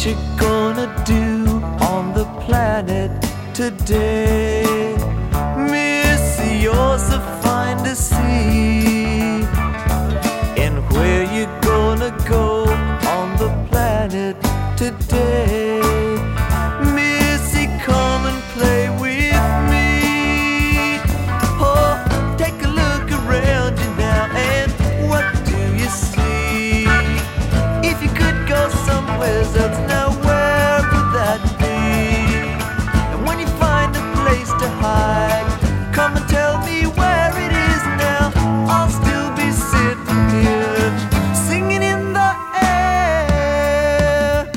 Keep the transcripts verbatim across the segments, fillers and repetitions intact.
you gonna do on the planet today? Missy, you're so fine to see. And where you gonna go on the planet today? Missy, come and play with me. Oh, take a look around you now, and what do you see? If you could go somewhere else, now where would that be? And when you find a place to hide, come and tell me where it is now. I'll still be sitting here, singing in the air.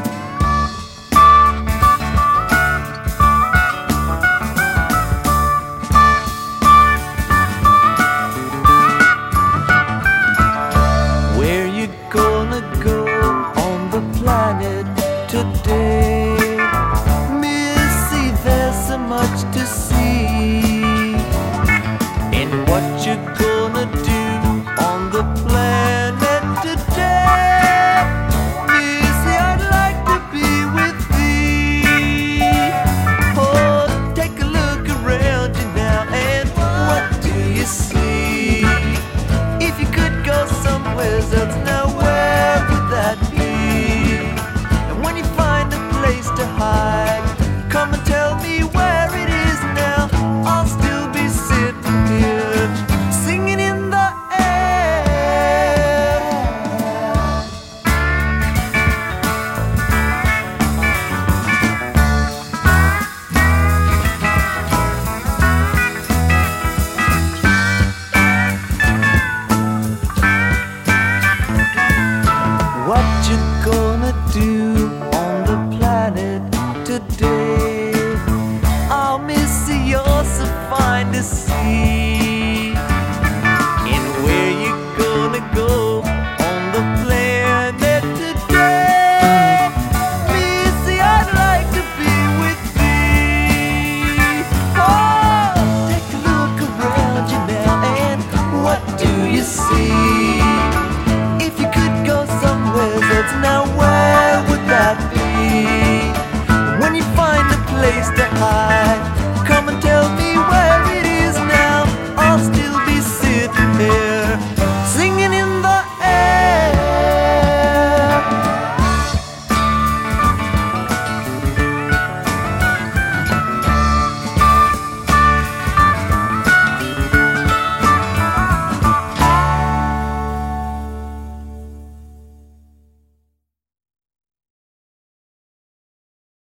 Where you gonna go on the planet today? Missy, there's so much to see. And what you gonna do on the planet today? Missy, I'd like to be with thee. Oh, take a look around you now, and what do you see? If you could go somewhere else, now where would that be? And when you find a place to hide, come and tell me where it is now. I'll still be sitting here, singing in the air. What you gonna do on the planet today? Oh, Missy, you're so fine to see. And where you gonna go on the planet today? Missy, I'd like to be with thee. Oh, take a look around you now, and what do you see? If you could go somewhere else, now where would that be?